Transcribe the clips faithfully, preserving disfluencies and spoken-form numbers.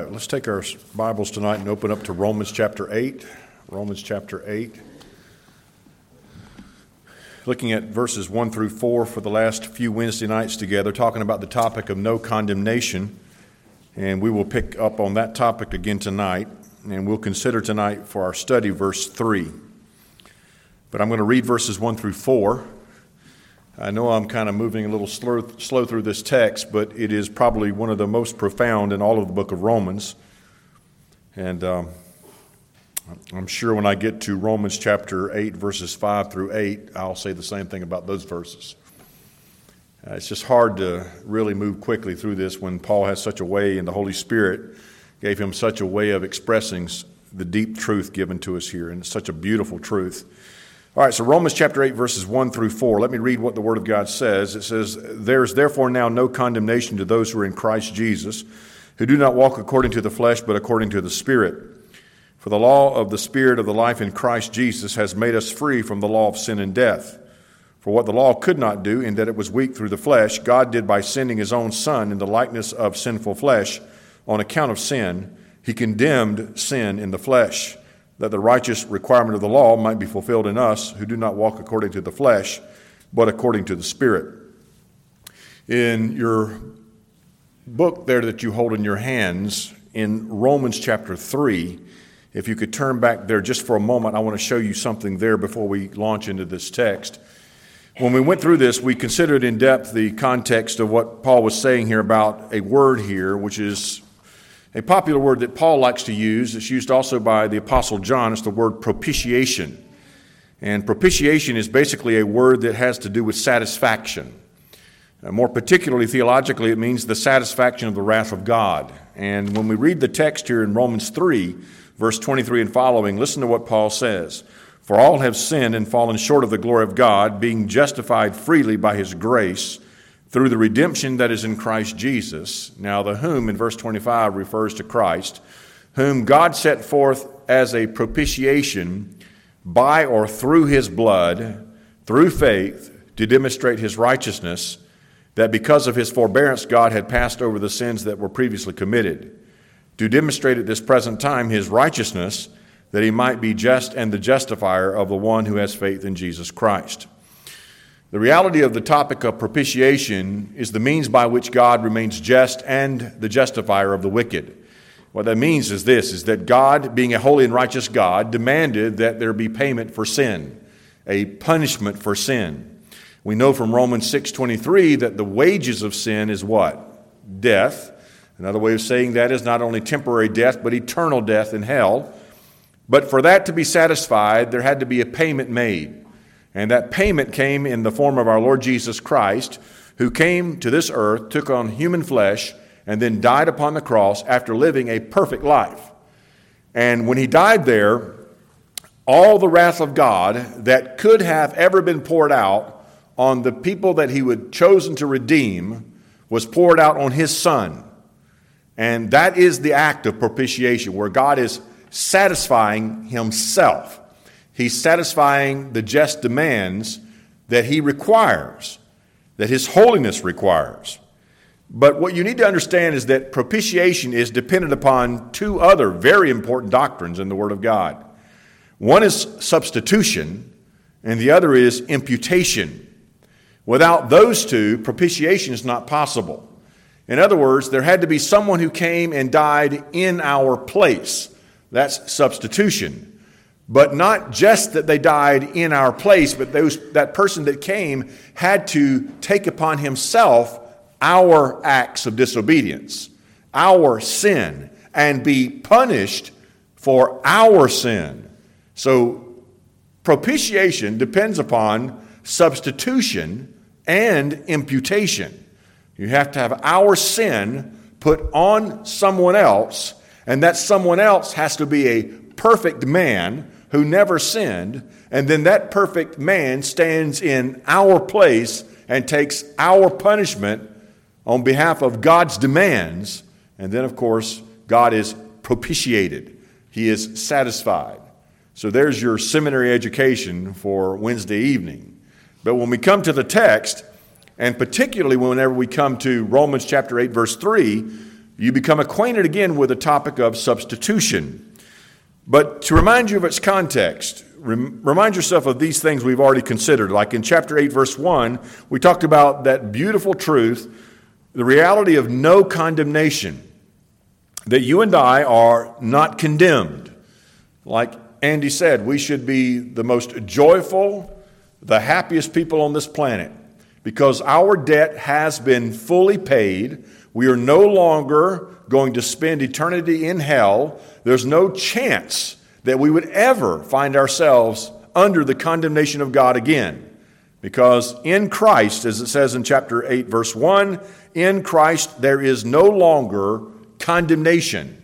let's take our Bibles tonight and open up to Romans chapter eight. Romans chapter eight. Looking at verses one through four for the last few Wednesday nights together, talking about the topic of no condemnation. And we will pick up on that topic again tonight. And we'll consider tonight for our study verse three. But I'm going to read verses one through four. I know I'm kind of moving a little slow, slow through this text, but it is probably one of the most profound in all of the book of Romans. And um, I'm sure when I get to Romans chapter eight, verses five through eight, I'll say the same thing about those verses. Uh, it's just hard to really move quickly through this when Paul has such a way, and the Holy Spirit gave him such a way of expressing the deep truth given to us here, and it's such a beautiful truth. All right, so Romans chapter eight, verses one through four. Let me read what the Word of God says. It says, "There is therefore now no condemnation to those who are in Christ Jesus, who do not walk according to the flesh, but according to the Spirit. For the law of the Spirit of the life in Christ Jesus has made us free from the law of sin and death. For what the law could not do, in that it was weak through the flesh, God did by sending his own Son in the likeness of sinful flesh. On account of sin, he condemned sin in the flesh, that the righteous requirement of the law might be fulfilled in us who do not walk according to the flesh, but according to the Spirit." In your book there that you hold in your hands, in Romans chapter three, if you could turn back there just for a moment, I want to show you something there before we launch into this text. When we went through this, we considered in depth the context of what Paul was saying here about a word here, which is a popular word that Paul likes to use. It's used also by the Apostle John. It's the word propitiation. And propitiation is basically a word that has to do with satisfaction. Uh, more particularly, theologically, it means the satisfaction of the wrath of God. And when we read the text here in Romans three, verse twenty-three and following, listen to what Paul says. "For all have sinned and fallen short of the glory of God, being justified freely by his grace, through the redemption that is in Christ Jesus." Now the whom in verse twenty-five refers to Christ, "whom God set forth as a propitiation by or through his blood, through faith, to demonstrate his righteousness, that because of his forbearance God had passed over the sins that were previously committed, to demonstrate at this present time his righteousness, that he might be just and the justifier of the one who has faith in Jesus Christ." The reality of the topic of propitiation is the means by which God remains just and the justifier of the wicked. What that means is this, is that God, being a holy and righteous God, demanded that there be payment for sin, a punishment for sin. We know from Romans six twenty-three that the wages of sin is what? Death. Another way of saying that is not only temporary death, but eternal death in hell. But for that to be satisfied, there had to be a payment made. And that payment came in the form of our Lord Jesus Christ, who came to this earth, took on human flesh, and then died upon the cross after living a perfect life. And when he died there, all the wrath of God that could have ever been poured out on the people that he had chosen to redeem was poured out on his Son. And that is the act of propitiation, where God is satisfying himself. He's satisfying the just demands that he requires, that his holiness requires. But what you need to understand is that propitiation is dependent upon two other very important doctrines in the Word of God. One is substitution, and the other is imputation. Without those two, propitiation is not possible. In other words, there had to be someone who came and died in our place. That's substitution. But not just that they died in our place, but those, that person that came had to take upon himself our acts of disobedience, our sin, and be punished for our sin. So propitiation depends upon substitution and imputation. You have to have our sin put on someone else, and that someone else has to be a perfect man who never sinned, and then that perfect man stands in our place and takes our punishment on behalf of God's demands, and then, of course, God is propitiated. He is satisfied. So there's your seminary education for Wednesday evening. But when we come to the text, and particularly whenever we come to Romans chapter eight, verse three, you become acquainted again with the topic of substitution. But to remind you of its context, rem- remind yourself of these things we've already considered. Like in chapter eight, verse one, we talked about that beautiful truth, the reality of no condemnation, that you and I are not condemned. Like Andy said, we should be the most joyful, the happiest people on this planet because our debt has been fully paid. We are no longer going to spend eternity in hell. There's no chance that we would ever find ourselves under the condemnation of God again. Because in Christ, as it says in chapter eight, verse one, in Christ there is no longer condemnation.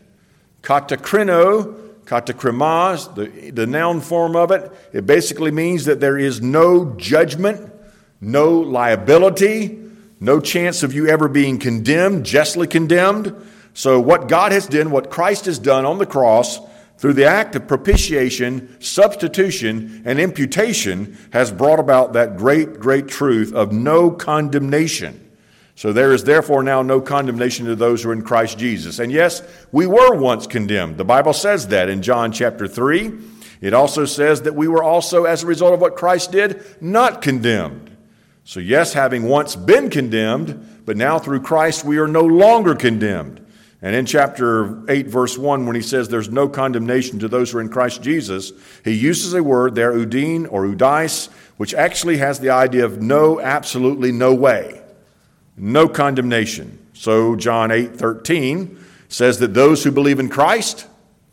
Katakrino, katakrimas, the, the noun form of it, it basically means that there is no judgment, no liability, no chance of you ever being condemned, justly condemned. So what God has done, what Christ has done on the cross, through the act of propitiation, substitution, and imputation, has brought about that great, great truth of no condemnation. So there is therefore now no condemnation to those who are in Christ Jesus. And yes, we were once condemned. The Bible says that in John chapter three. It also says that we were also, as a result of what Christ did, not condemned. So yes, having once been condemned, but now through Christ we are no longer condemned. And in chapter eight, verse one, when he says there's no condemnation to those who are in Christ Jesus, he uses a word there, udin or udais, which actually has the idea of no, absolutely no way. No condemnation. So John eight thirteen says that those who believe in Christ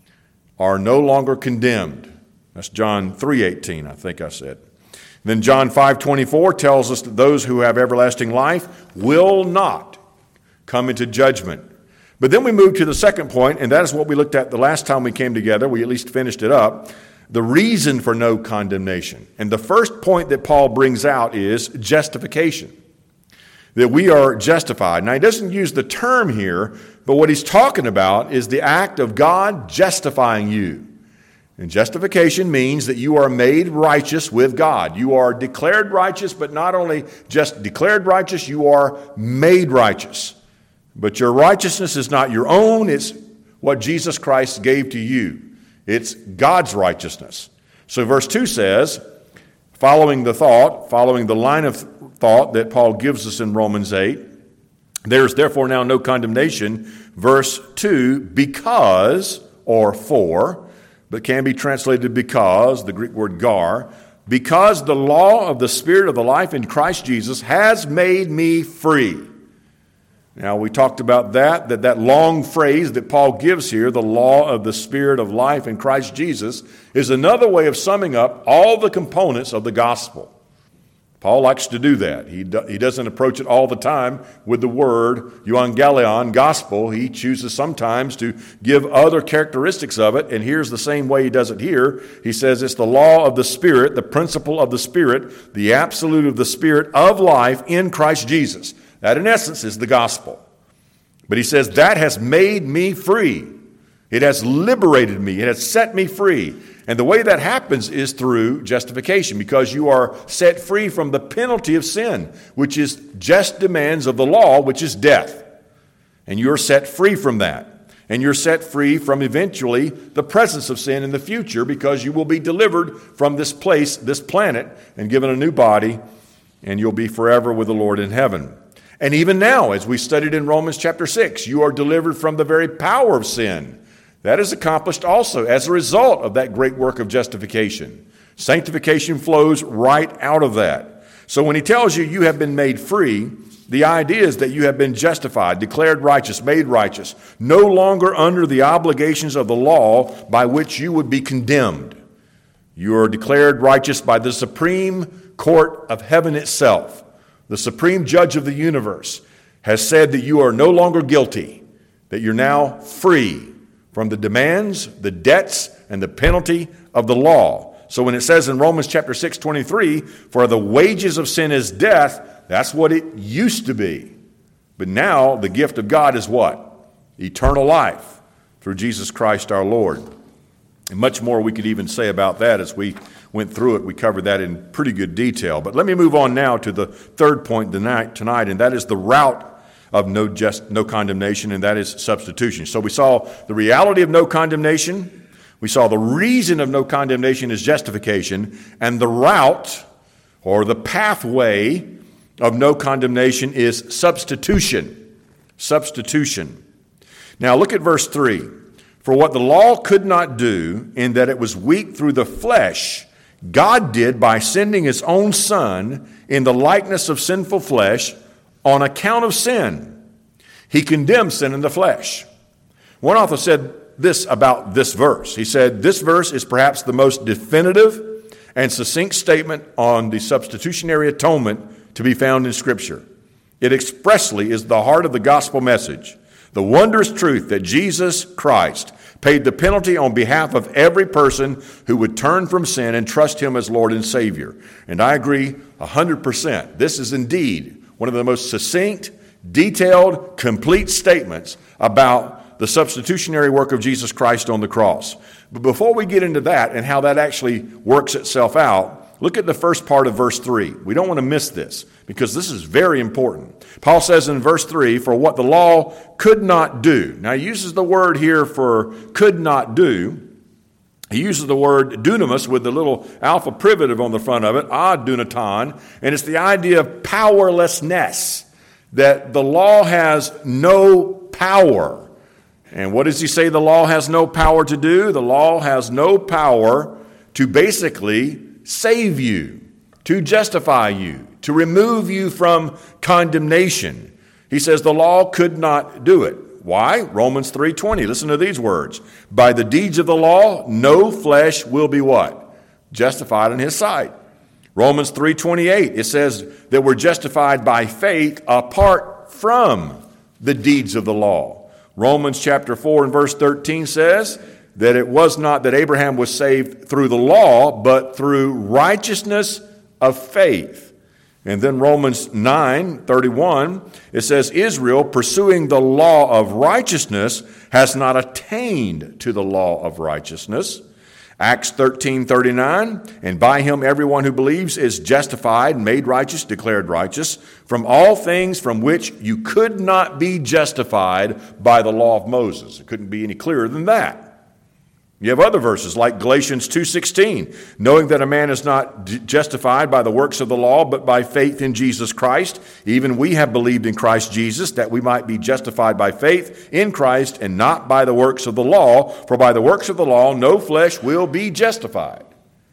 are no longer condemned. That's John three eighteen, I think I said. Then John five twenty-four tells us that those who have everlasting life will not come into judgment. But then we move to the second point, and that is what we looked at the last time we came together. We at least finished it up. The reason for no condemnation. And the first point that Paul brings out is justification. That we are justified. Now, he doesn't use the term here, but what he's talking about is the act of God justifying you. And justification means that you are made righteous with God. You are declared righteous, but not only just declared righteous, you are made righteous. But your righteousness is not your own. It's what Jesus Christ gave to you. It's God's righteousness. So verse two says, following the thought, following the line of thought that Paul gives us in Romans eight, there's therefore now no condemnation. Verse two, because, or for, but can be translated because, the Greek word gar, because the law of the Spirit of the life in Christ Jesus has made me free. Now, we talked about that, that that long phrase that Paul gives here, the law of the Spirit of life in Christ Jesus, is another way of summing up all the components of the gospel. Paul likes to do that. He, do, he doesn't approach it all the time with the word euangelion, gospel. He chooses sometimes to give other characteristics of it, and here's the same way he does it here. He says it's the law of the Spirit, the principle of the Spirit, the absolute of the Spirit of life in Christ Jesus. That, in essence, is the gospel. But he says, that has made me free. It has liberated me. It has set me free. And the way that happens is through justification, because you are set free from the penalty of sin, which is just demands of the law, which is death. And you're set free from that. And you're set free from eventually the presence of sin in the future, because you will be delivered from this place, this planet, and given a new body, and you'll be forever with the Lord in heaven. And even now, as we studied in Romans chapter six, you are delivered from the very power of sin. That is accomplished also as a result of that great work of justification. Sanctification flows right out of that. So when he tells you you have been made free, the idea is that you have been justified, declared righteous, made righteous, no longer under the obligations of the law by which you would be condemned. You are declared righteous by the supreme court of heaven itself. The supreme judge of the universe has said that you are no longer guilty, that you're now free from the demands, the debts, and the penalty of the law. So when it says in Romans chapter six twenty-three, for the wages of sin is death, that's what it used to be. But now the gift of God is what? Eternal life through Jesus Christ our Lord. And much more we could even say about that as we went through it. We covered that in pretty good detail. But let me move on now to the third point tonight, tonight and that is the route of no just no condemnation, and that is substitution. So we saw the reality of no condemnation. We saw the reason of no condemnation is justification, and the route or the pathway of no condemnation is substitution. Substitution. Now look at verse three. For what the law could not do, in that it was weak through the flesh, God did by sending his own Son in the likeness of sinful flesh on account of sin. He condemned sin in the flesh. One author said this about this verse. He said, this verse is perhaps the most definitive and succinct statement on the substitutionary atonement to be found in Scripture. It expressly is the heart of the gospel message, the wondrous truth that Jesus Christ paid the penalty on behalf of every person who would turn from sin and trust him as Lord and Savior. And I agree one hundred percent. This is indeed one of the most succinct, detailed, complete statements about the substitutionary work of Jesus Christ on the cross. But before we get into that and how that actually works itself out, look at the first part of verse three. We don't want to miss this because this is very important. Paul says in verse three, for what the law could not do. Now he uses the word here for could not do. He uses the word dunamis with the little alpha privative on the front of it, ad dunaton, and it's the idea of powerlessness, that the law has no power. And what does he say the law has no power to do? The law has no power to basically save you, to justify you, to remove you from condemnation. He says the law could not do it. Why? Romans three twenty. Listen to these words. By the deeds of the law, no flesh will be what? Justified in his sight. Romans three twenty-eight. It says that we're justified by faith apart from the deeds of the law. Romans chapter four and verse thirteen says that it was not that Abraham was saved through the law, but through righteousness of faith. And then Romans nine thirty-one, it says, Israel, pursuing the law of righteousness, has not attained to the law of righteousness. Acts thirteen thirty-nine, and by him everyone who believes is justified, made righteous, declared righteous, from all things from which you could not be justified by the law of Moses. It couldn't be any clearer than that. You have other verses like Galatians two sixteen, knowing that a man is not justified by the works of the law, but by faith in Jesus Christ. Even we have believed in Christ Jesus, that we might be justified by faith in Christ and not by the works of the law. For by the works of the law, no flesh will be justified.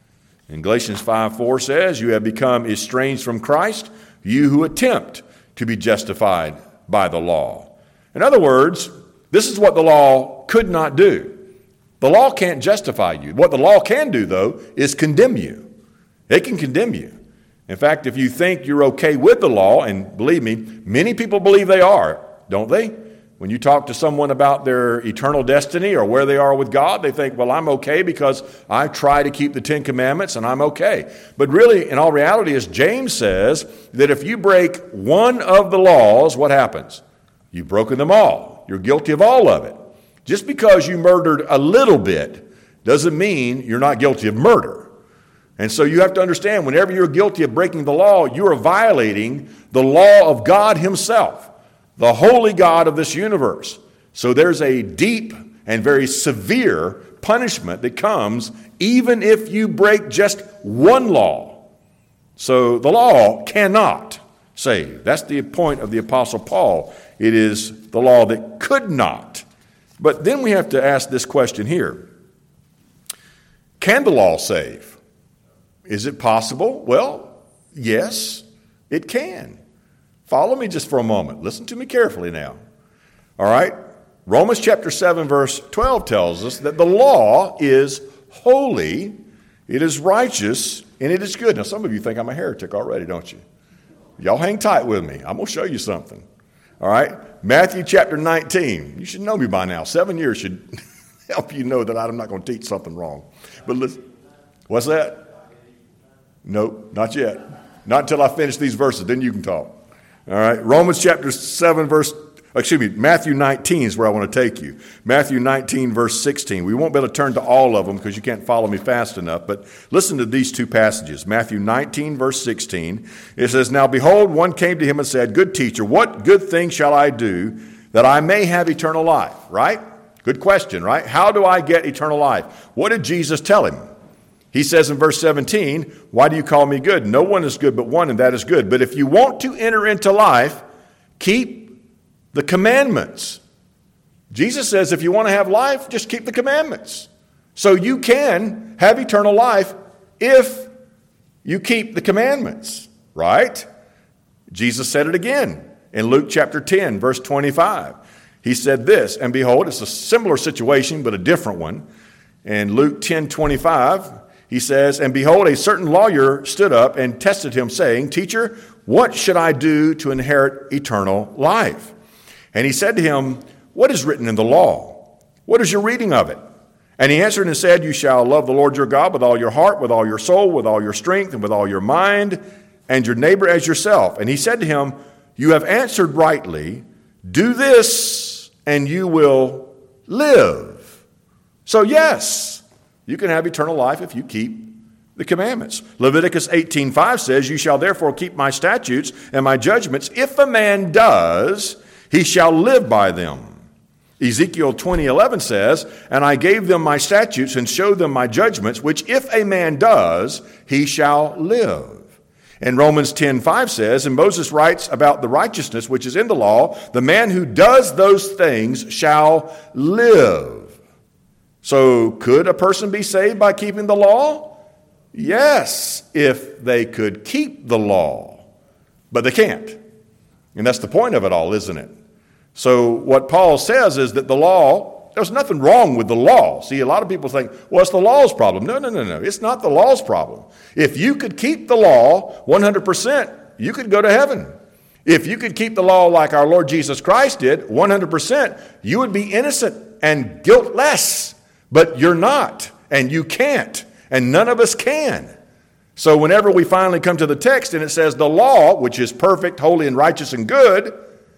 And Galatians five four says, you have become estranged from Christ, you who attempt to be justified by the law. In other words, this is what the law could not do. The law can't justify you. What the law can do, though, is condemn you. It can condemn you. In fact, if you think you're okay with the law, and believe me, many people believe they are, don't they? When you talk to someone about their eternal destiny or where they are with God, they think, well, I'm okay because I try to keep the Ten Commandments and I'm okay. But really, in all reality, as James says, that if you break one of the laws, what happens? You've broken them all. You're guilty of all of it. Just because you murdered a little bit doesn't mean you're not guilty of murder. And so you have to understand, whenever you're guilty of breaking the law, you are violating the law of God himself, the holy God of this universe. So there's a deep and very severe punishment that comes even if you break just one law. So the law cannot save. That's the point of the Apostle Paul. It is the law that could not. But then we have to ask this question here. Can the law save? Is it possible? Well, yes, it can. Follow me just for a moment. Listen to me carefully now. All right? Romans chapter seven, verse twelve tells us that the law is holy, it is righteous, and it is good. Now, some of you think I'm a heretic already, don't you? Y'all hang tight with me. I'm going to show you something. All right? Matthew chapter nineteen. You should know me by now. Seven years should help you know that I'm not going to teach something wrong. But listen, what's that? Nope, not yet. Not until I finish these verses. Then you can talk. All right? Romans chapter seven, verse Excuse me, Matthew nineteen is where I want to take you. Matthew nineteen, verse sixteen. We won't be able to turn to all of them because you can't follow me fast enough, but listen to these two passages. Matthew nineteen, verse sixteen. It says, "Now behold, one came to him and said, 'Good teacher, what good thing shall I do that I may have eternal life?'" Right? Good question, right? How do I get eternal life? What did Jesus tell him? He says in verse seventeen, "Why do you call me good? No one is good but one, and that is good. But if you want to enter into life, keep the commandments." Jesus says if you want to have life, just keep the commandments. So you can have eternal life if you keep the commandments, right? Jesus said it again in Luke chapter ten, verse twenty-five. He said this, and behold, it's a similar situation, but a different one. In Luke ten, twenty-five, he says, "And behold, a certain lawyer stood up and tested him, saying, 'Teacher, what should I do to inherit eternal life?' And he said to him, 'What is written in the law? What is your reading of it?' And he answered and said, 'You shall love the Lord your God with all your heart, with all your soul, with all your strength, and with all your mind, and your neighbor as yourself.' And he said to him, 'You have answered rightly. Do this, and you will live.'" So yes, you can have eternal life if you keep the commandments. Leviticus eighteen five says, "You shall therefore keep my statutes and my judgments. If a man does, he shall live by them." Ezekiel twenty eleven says, "And I gave them my statutes and showed them my judgments, which if a man does, he shall live." And Romans ten five says, and Moses writes about the righteousness which is in the law, "The man who does those things shall live." So could a person be saved by keeping the law? Yes, if they could keep the law. But they can't. And that's the point of it all, isn't it? So what Paul says is that the law, there's nothing wrong with the law. See, a lot of people think, well, it's the law's problem. No, no, no, no. It's not the law's problem. If you could keep the law one hundred percent, you could go to heaven. If you could keep the law like our Lord Jesus Christ did, one hundred percent, you would be innocent and guiltless. But you're not, and you can't, and none of us can. So whenever we finally come to the text and it says the law, which is perfect, holy, and righteous and good,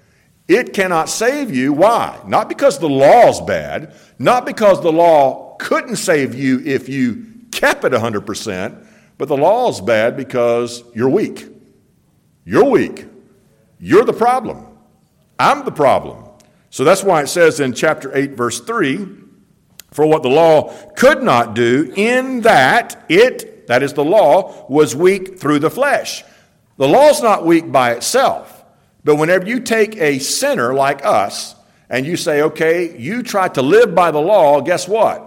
it cannot save you. Why? Not because the law's bad, not because the law couldn't save you if you kept it one hundred percent, but the law's bad because you're weak. You're weak. You're the problem. I'm the problem. So that's why it says in chapter eight, verse three, "For what the law could not do, in that it," that is the law, "was weak through the flesh." The law's not weak by itself. But whenever you take a sinner like us and you say, okay, you try to live by the law, guess what?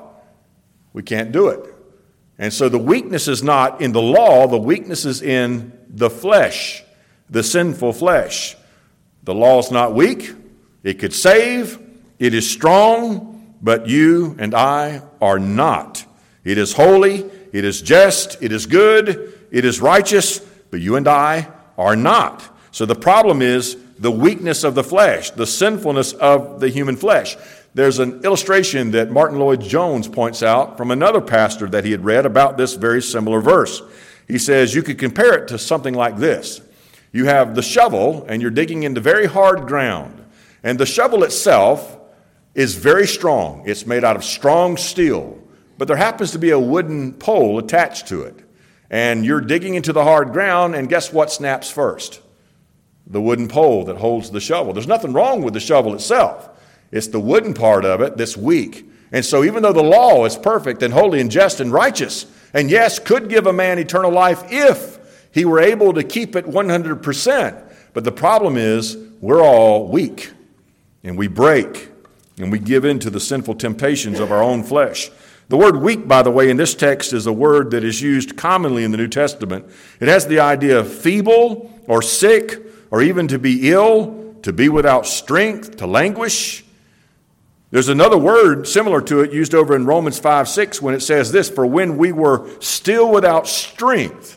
We can't do it. And so the weakness is not in the law, the weakness is in the flesh, the sinful flesh. The law's not weak. It could save. It is strong, but you and I are not. It is holy. It is just. It is good. It is righteous, but you and I are not. So the problem is the weakness of the flesh, the sinfulness of the human flesh. There's an illustration that Martin Lloyd-Jones points out from another pastor that he had read about this very similar verse. He says you could compare it to something like this. You have the shovel and you're digging into very hard ground. And the shovel itself is very strong. It's made out of strong steel. But there happens to be a wooden pole attached to it. And you're digging into the hard ground, and guess what snaps first? The wooden pole that holds the shovel. There's nothing wrong with the shovel itself. It's the wooden part of it that's weak. And so even though the law is perfect and holy and just and righteous, and yes, could give a man eternal life if he were able to keep it one hundred percent, but the problem is we're all weak, and we break, and we give in to the sinful temptations of our own flesh. The word weak, by the way, in this text is a word that is used commonly in the New Testament. It has the idea of feeble or sick, or even to be ill, to be without strength, to languish. There's another word similar to it used over in Romans five six when it says this, "For when we were still without strength,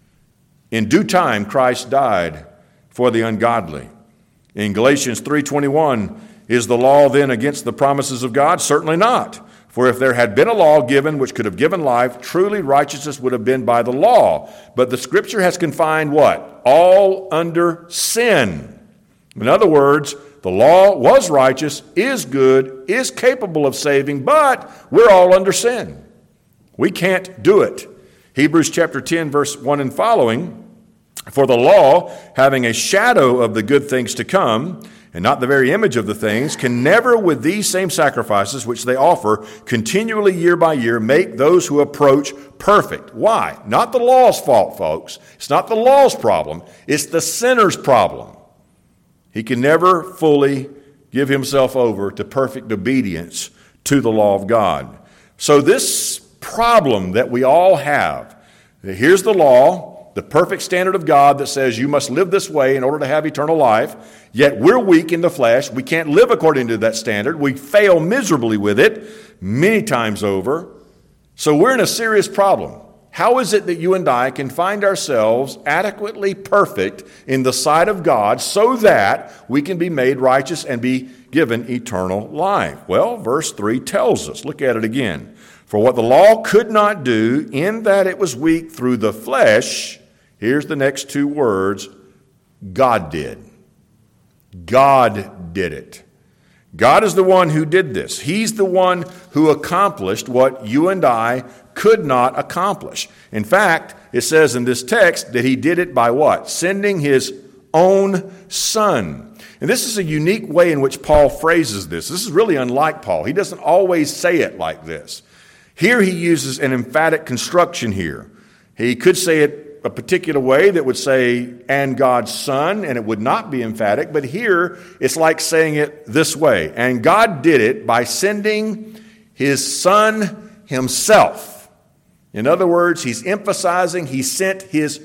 in due time Christ died for the ungodly." In Galatians three twenty-one, "Is the law then against the promises of God? Certainly not. For if there had been a law given which could have given life, truly righteousness would have been by the law. But the Scripture has confined what? All under sin." In other words, The law was righteous, is good, is capable of saving, but we're all under sin. We can't do it. Hebrews chapter ten, verse one and following, for the law, having a shadow of the good things to come, and not the very image of the things, can never with these same sacrifices which they offer continually year by year make those who approach perfect. Why? Not the law's fault, folks. It's not the law's problem. It's the sinner's problem. He can never fully give himself over to perfect obedience to the law of God. So this problem that we all have, here's the law, the perfect standard of God that says you must live this way in order to have eternal life, yet we're weak in the flesh. We can't live according to that standard. We fail miserably with it many times over. So we're in a serious problem. How is it that you and I can find ourselves adequately perfect in the sight of God so that we can be made righteous and be given eternal life? Well, verse three tells us. Look at it again. For what the law could not do, in that it was weak through the flesh, here's the next two words, God did. God did it. God is the one who did this. He's the one who accomplished what you and I could not accomplish. In fact, it says in this text that he did it by what? Sending his own son. And this is a unique way in which Paul phrases this. This is really unlike Paul. He doesn't always say it like this. Here he uses an emphatic construction here. He could say it a particular way that would say, and God's Son, and it would not be emphatic. But here, it's like saying it this way. And God did it by sending his Son himself. In other words, he's emphasizing he sent his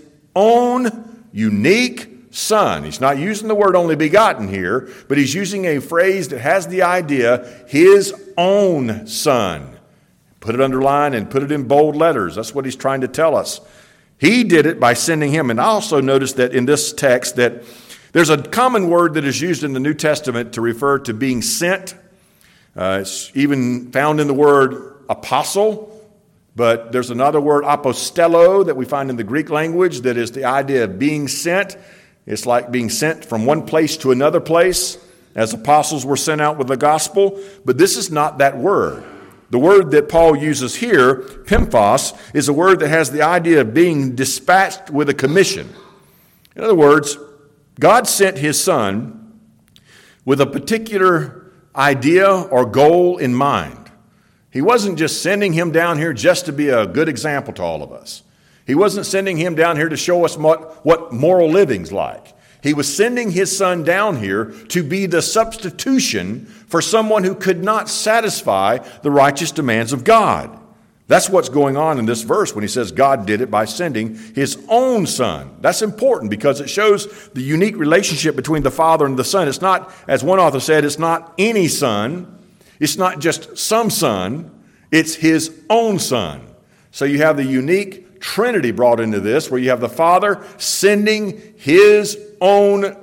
own unique Son. He's not using the word only begotten here, but he's using a phrase that has the idea, his own Son. Put it underlined and put it in bold letters. That's what he's trying to tell us. He did it by sending him. And I also noticed that in this text that there's a common word that is used in the New Testament to refer to being sent. Uh, it's even found in the word apostle, but there's another word, apostello, that we find in the Greek language that is the idea of being sent. It's like being sent from one place to another place, as apostles were sent out with the gospel. But this is not that word. The word that Paul uses here, pimphos, is a word that has the idea of being dispatched with a commission. In other words, God sent his Son with a particular idea or goal in mind. He wasn't just sending him down here just to be a good example to all of us. He wasn't sending him down here to show us what, what moral living's like. He was sending his Son down here to be the substitution for someone who could not satisfy the righteous demands of God. That's what's going on in this verse when he says God did it by sending his own Son. That's important because it shows the unique relationship between the Father and the Son. It's not, as one author said, it's not any son. It's not just some son. It's his own Son. So you have the unique Trinity brought into this, where you have the Father sending his own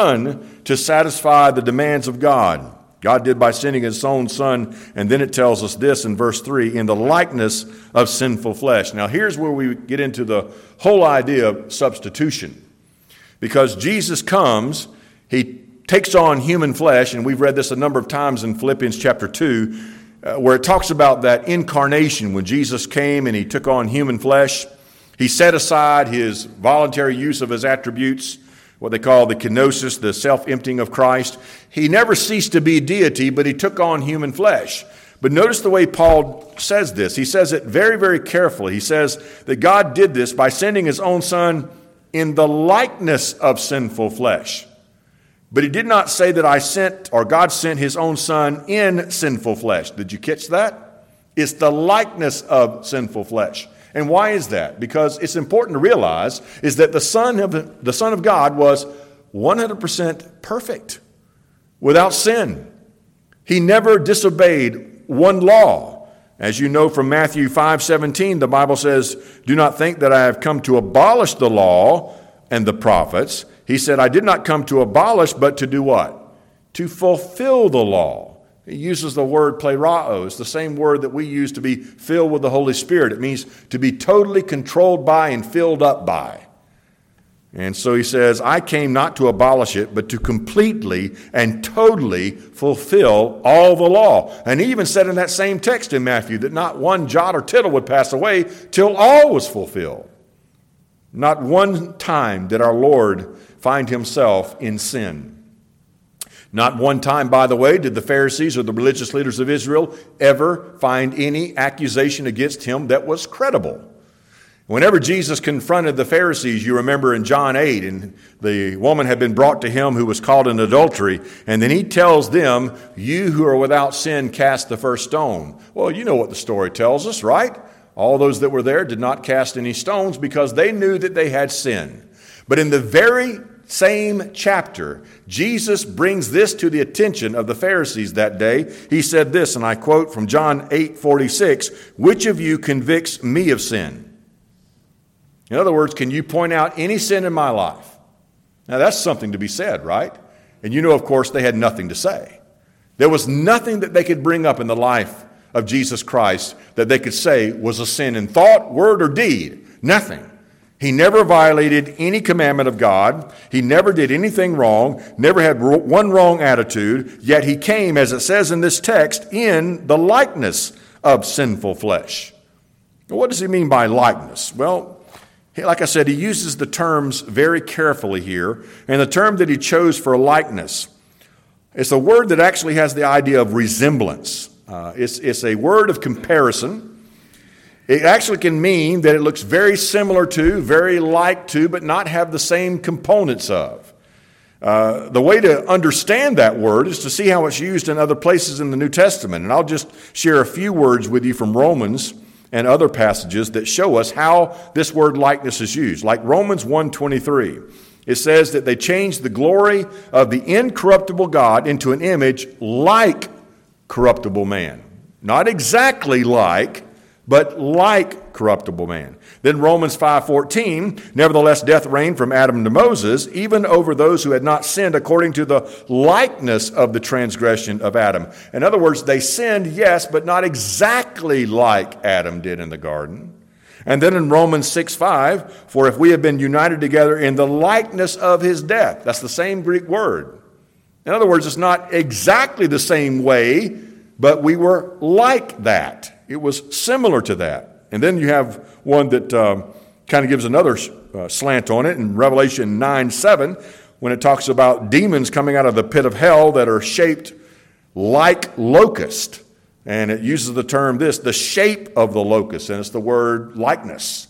Son to satisfy the demands of God. God did by sending his own Son, and then it tells us this in verse three, in the likeness of sinful flesh. Now here's where we get into the whole idea of substitution. Because Jesus comes, he takes on human flesh, and we've read this a number of times in Philippians chapter two, uh, where it talks about that incarnation when Jesus came and he took on human flesh. He set aside his voluntary use of his attributes, what they call the kenosis, the self-emptying of Christ. He never ceased to be deity, but he took on human flesh. But notice the way Paul says this. He says it very, very carefully. He says that God did this by sending his own Son in the likeness of sinful flesh. But he did not say that I sent, or God sent his own Son in sinful flesh. Did you catch that? It's the likeness of sinful flesh. And why is that? Because it's important to realize is that the Son of the Son of God was one hundred percent perfect, without sin. He never disobeyed one law. As you know from Matthew five seventeen, the Bible says, "Do not think that I have come to abolish the law and the prophets." He said, "I did not come to abolish, but to do what? To fulfill the law." He uses the word plerao. It's the same word that we use to be filled with the Holy Spirit. It means to be totally controlled by and filled up by. And so he says, I came not to abolish it, but to completely and totally fulfill all the law. And he even said in that same text in Matthew that not one jot or tittle would pass away till all was fulfilled. Not one time did our Lord find himself in sin. Not one time, by the way, did the Pharisees or the religious leaders of Israel ever find any accusation against him that was credible. Whenever Jesus confronted the Pharisees, you remember in John eight, and the woman had been brought to him who was caught in adultery, and then he tells them, you who are without sin, cast the first stone. Well, you know what the story tells us, right? All those that were there did not cast any stones because they knew that they had sinned. But in the very same chapter, Jesus brings this to the attention of the Pharisees that day. He said this, and I quote from John eight forty-six, which of you convicts me of sin? In other words, can you point out any sin in my life? Now that's something to be said, right? And you know, of course, they had nothing to say. There was nothing that they could bring up in the life of Jesus Christ that they could say was a sin in thought, word, or deed. Nothing. He never violated any commandment of God. He never did anything wrong, never had one wrong attitude, yet he came, as it says in this text, in the likeness of sinful flesh. What does he mean by likeness? Well, like I said, he uses the terms very carefully here, and the term that he chose for likeness, it's a word that actually has the idea of resemblance. Uh, it's, it's a word of comparison. It actually can mean that it looks very similar to, very like to, but not have the same components of. Uh, the way to understand that word is to see how it's used in other places in the New Testament. And I'll just share a few words with you from Romans and other passages that show us how this word likeness is used. Like Romans one twenty-three. It says that they changed the glory of the incorruptible God into an image like corruptible man. Not exactly like, but like corruptible man. Then Romans five fourteen, nevertheless death reigned from Adam to Moses, even over those who had not sinned according to the likeness of the transgression of Adam. In other words, they sinned, yes, but not exactly like Adam did in the garden. And then in Romans six five, for if we have been united together in the likeness of his death. That's the same Greek word. In other words, it's not exactly the same way, but we were like that. It was similar to that. And then you have one that um, kind of gives another uh, slant on it in Revelation nine seven, when it talks about demons coming out of the pit of hell that are shaped like locust. And it uses the term this, the shape of the locust, and it's the word likeness.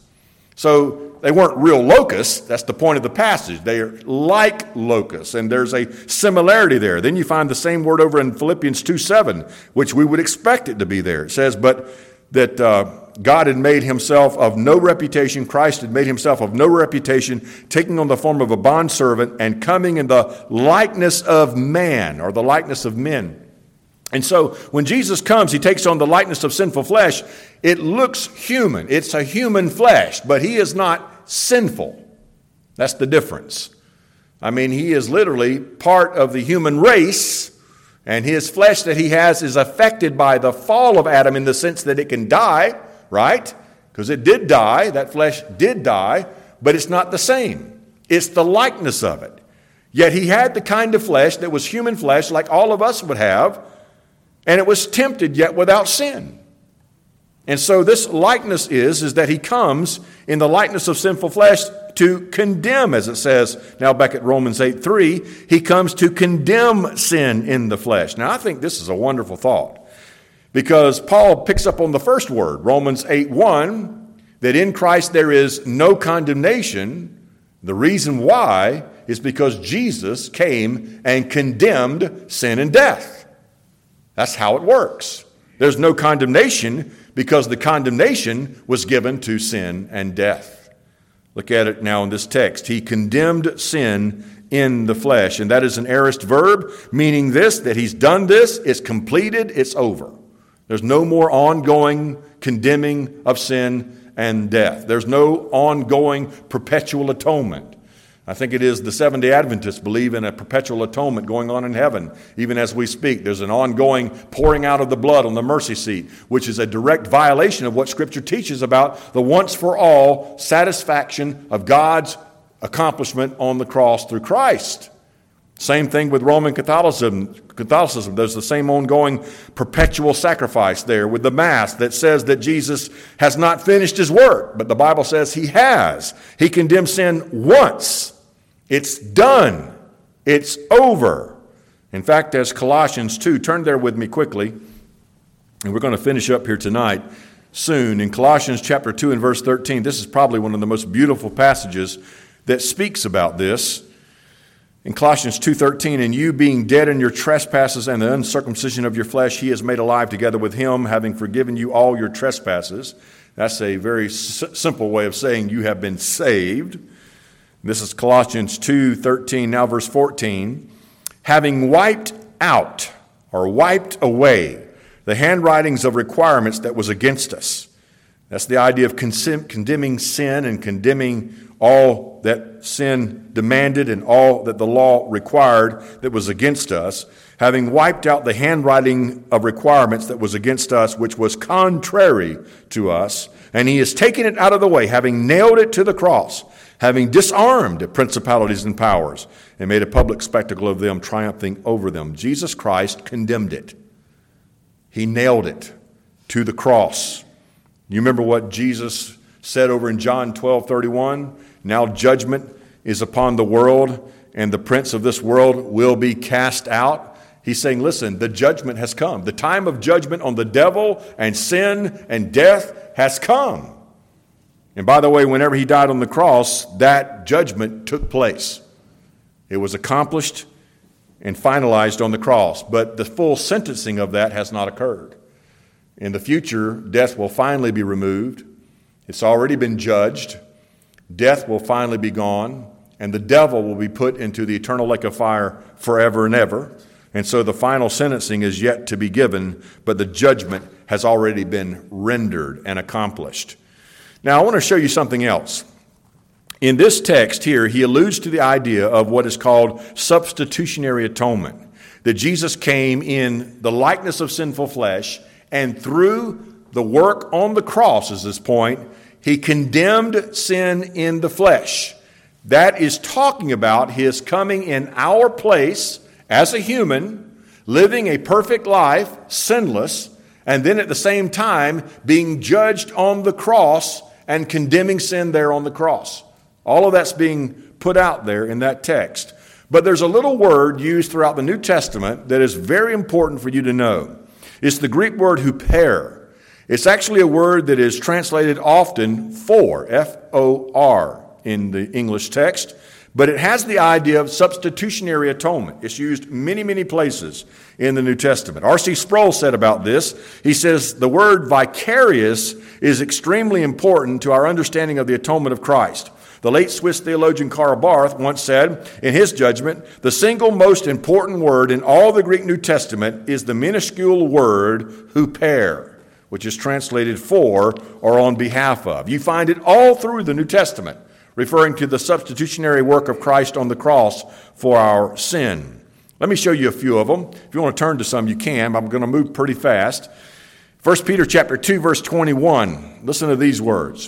So they weren't real locusts. That's the point of the passage. They are like locusts, and there's a similarity there. Then you find the same word over in Philippians two seven, which we would expect it to be there. It says, but that uh, God had made himself of no reputation, Christ had made himself of no reputation, taking on the form of a bondservant and coming in the likeness of man, or the likeness of men. And so when Jesus comes, he takes on the likeness of sinful flesh. It looks human. It's a human flesh, but he is not sinful. That's the difference. I mean, he is literally part of the human race, and his flesh that he has is affected by the fall of Adam in the sense that it can die, right? Because it did die. That flesh did die, but it's not the same. It's the likeness of it. Yet he had the kind of flesh that was human flesh like all of us would have, and it was tempted yet without sin. And so this likeness is, is that he comes in the likeness of sinful flesh to condemn, as it says now back at Romans eight three, he comes to condemn sin in the flesh. Now I think this is a wonderful thought, because Paul picks up on the first word, Romans eight one, that in Christ there is no condemnation. The reason why is because Jesus came and condemned sin and death. That's how it works. There's no condemnation because the condemnation was given to sin and death. Look at it now in this text. He condemned sin in the flesh. And that is an aorist verb, meaning this, that he's done this, it's completed, it's over. There's no more ongoing condemning of sin and death. There's no ongoing perpetual atonement. I think it is the Seventh-day Adventists believe in a perpetual atonement going on in heaven. Even as we speak, there's an ongoing pouring out of the blood on the mercy seat, which is a direct violation of what Scripture teaches about the once-for-all satisfaction of God's accomplishment on the cross through Christ. Same thing with Roman Catholicism. Catholicism. There's the same ongoing perpetual sacrifice there with the Mass that says that Jesus has not finished his work, but the Bible says he has. He condemned sin once. It's done. It's over. In fact, as Colossians two, turn there with me quickly, and we're going to finish up here tonight soon. In Colossians chapter two and verse thirteen, this is probably one of the most beautiful passages that speaks about this. In Colossians two thirteen, and you being dead in your trespasses and the uncircumcision of your flesh, he has made alive together with him, having forgiven you all your trespasses. That's a very s- simple way of saying you have been saved. This is Colossians two thirteen, now verse fourteen. Having wiped out or wiped away the handwritings of requirements that was against us. That's the idea of con- condemning sin and condemning all that sin demanded and all that the law required that was against us, having wiped out the handwriting of requirements that was against us, which was contrary to us, and he has taken it out of the way, having nailed it to the cross, having disarmed principalities and powers, and made a public spectacle of them, triumphing over them. Jesus Christ condemned it. He nailed it to the cross. You remember what Jesus said over in John twelve thirty-one? Now judgment is upon the world, and the prince of this world will be cast out. He's saying, listen, the judgment has come. The time of judgment on the devil and sin and death has come. And by the way, whenever he died on the cross, that judgment took place. It was accomplished and finalized on the cross, but the full sentencing of that has not occurred. In the future, death will finally be removed. It's already been judged. Death will finally be gone, and the devil will be put into the eternal lake of fire forever and ever. And so the final sentencing is yet to be given, but the judgment has already been rendered and accomplished. Now, I want to show you something else. In this text here, he alludes to the idea of what is called substitutionary atonement, that Jesus came in the likeness of sinful flesh, and through the work on the cross, is this point, he condemned sin in the flesh. That is talking about his coming in our place as a human, living a perfect life, sinless, and then at the same time being judged on the cross and condemning sin there on the cross. All of that's being put out there in that text. But there's a little word used throughout the New Testament that is very important for you to know. It's the Greek word huper. It's actually a word that is translated often for, F O R, in the English text, but it has the idea of substitutionary atonement. It's used many, many places in the New Testament. R C Sproul said about this, he says, the word vicarious is extremely important to our understanding of the atonement of Christ. The late Swiss theologian Karl Barth once said, in his judgment, the single most important word in all the Greek New Testament is the minuscule word huper, which is translated for or on behalf of. You find it all through the New Testament, referring to the substitutionary work of Christ on the cross for our sin. Let me show you a few of them. If you want to turn to some, you can. I'm going to move pretty fast. First Peter chapter two, verse twenty-one. Listen to these words.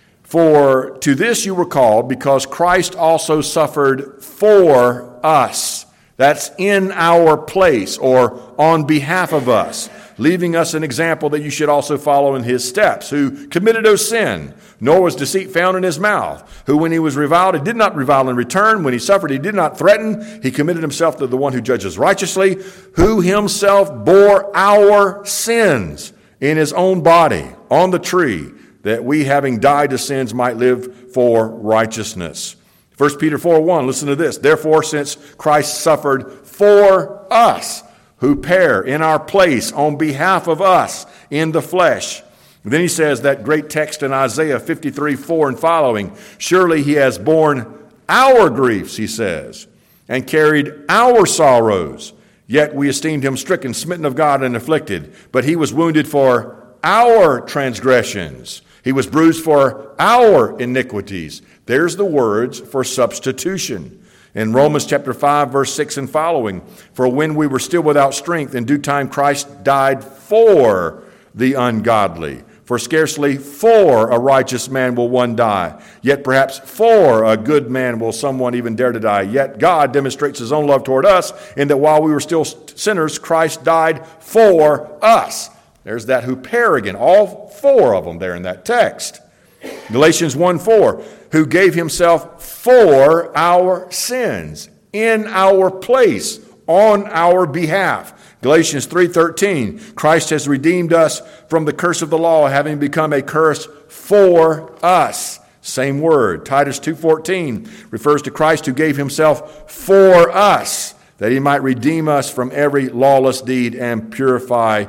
For to this you were called, because Christ also suffered for us. That's in our place or on behalf of us, leaving us an example that you should also follow in his steps, who committed no sin, nor was deceit found in his mouth, who when he was reviled, he did not revile in return. When he suffered, he did not threaten. He committed himself to the one who judges righteously, who himself bore our sins in his own body on the tree, that we, having died to sins, might live for righteousness. First Peter four one, listen to this. Therefore, since Christ suffered for us, huper, in our place, on behalf of us, in the flesh. And then he says that great text in Isaiah fifty-three four and following, surely he has borne our griefs, he says, and carried our sorrows. Yet we esteemed him stricken, smitten of God, and afflicted. But he was wounded for our transgressions. He was bruised for our iniquities. There's the words for substitution. In Romans chapter five, verse six and following, for when we were still without strength, in due time Christ died for the ungodly. For scarcely for a righteous man will one die, yet perhaps for a good man will someone even dare to die. Yet God demonstrates his own love toward us in that while we were still sinners, Christ died for us. There's that huper again, all four of them there in that text. Galatians one four, who gave himself for our sins, in our place, on our behalf. Galatians three thirteen, Christ has redeemed us from the curse of the law, having become a curse for us. Same word. Titus two fourteen refers to Christ who gave himself for us, that he might redeem us from every lawless deed and purify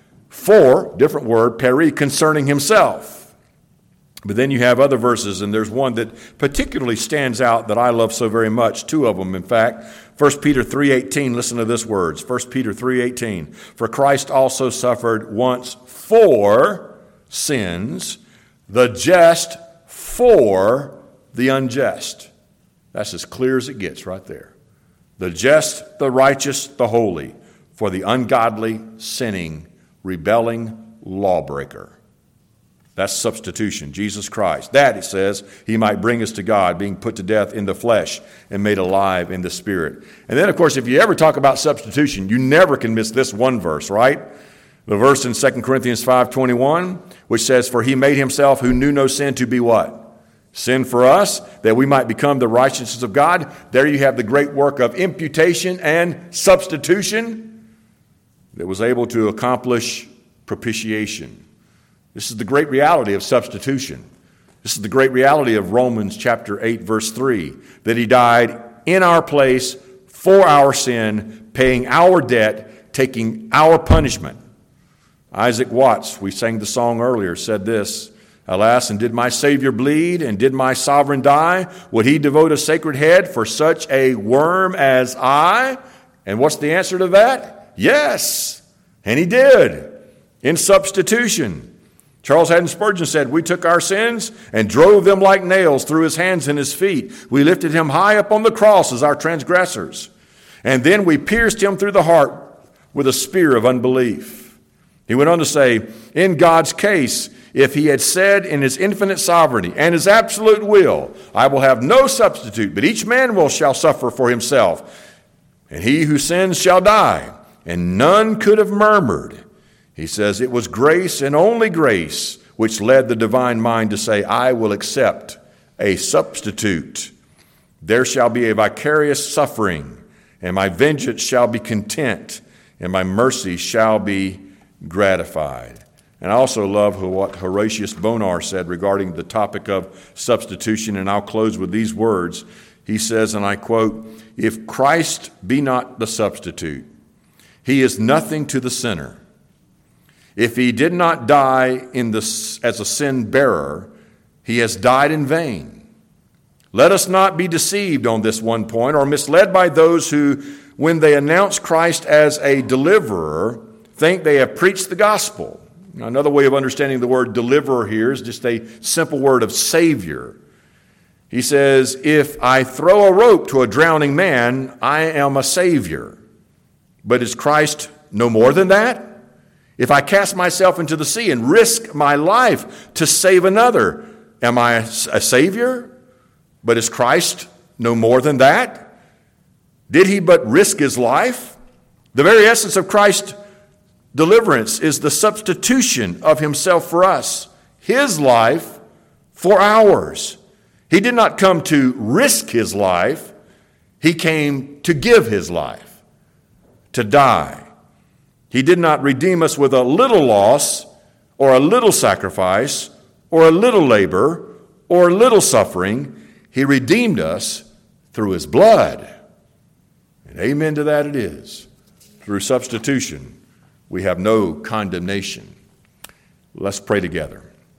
for, different word, peri, concerning himself. But then you have other verses, and there's one that particularly stands out that I love so very much, two of them, in fact. First Peter three eighteen, listen to this words. First Peter three eighteen, for Christ also suffered once for sins, the just for the unjust. That's as clear as it gets right there. The just, the righteous, the holy, for the ungodly, sinning, rebelling lawbreaker. That's substitution, Jesus Christ. That, it says, he might bring us to God, being put to death in the flesh and made alive in the spirit. And then, of course, if you ever talk about substitution, you never can miss this one verse, right? The verse in Second Corinthians five twenty-one, which says, for he made himself who knew no sin to be what? Sin for us, that we might become the righteousness of God. There you have the great work of imputation and substitution that was able to accomplish propitiation. This is the great reality of substitution. This is the great reality of Romans chapter eight, verse three, that he died in our place for our sin, paying our debt, taking our punishment. Isaac Watts, we sang the song earlier, said this, alas, and did my Savior bleed, and did my sovereign die? Would he devote a sacred head for such a worm as I? And what's the answer to that? Yes, and he did, in substitution. Charles Haddon Spurgeon said, we took our sins and drove them like nails through his hands and his feet. We lifted him high up on the cross as our transgressors. And then we pierced him through the heart with a spear of unbelief. He went on to say, in God's case, if he had said in his infinite sovereignty and his absolute will, I will have no substitute, but each man will shall suffer for himself, and he who sins shall die, and none could have murmured. He says, it was grace and only grace which led the divine mind to say, I will accept a substitute. There shall be a vicarious suffering, and my vengeance shall be content, and my mercy shall be gratified. And I also love what Horatius Bonar said regarding the topic of substitution, and I'll close with these words. He says, and I quote, if Christ be not the substitute, he is nothing to the sinner. If he did not die in the, as a sin bearer, he has died in vain. Let us not be deceived on this one point or misled by those who, when they announce Christ as a deliverer, think they have preached the gospel. Now, another way of understanding the word deliverer here is just a simple word of savior. He says, if I throw a rope to a drowning man, I am a savior. But is Christ no more than that? If I cast myself into the sea and risk my life to save another, am I a savior? But is Christ no more than that? Did he but risk his life? The very essence of Christ's deliverance is the substitution of himself for us, his life for ours. He did not come to risk his life. He came to give his life, to die. He did not redeem us with a little loss or a little sacrifice or a little labor or a little suffering. He redeemed us through his blood. And amen to that it is. Through substitution, we have no condemnation. Let's pray together.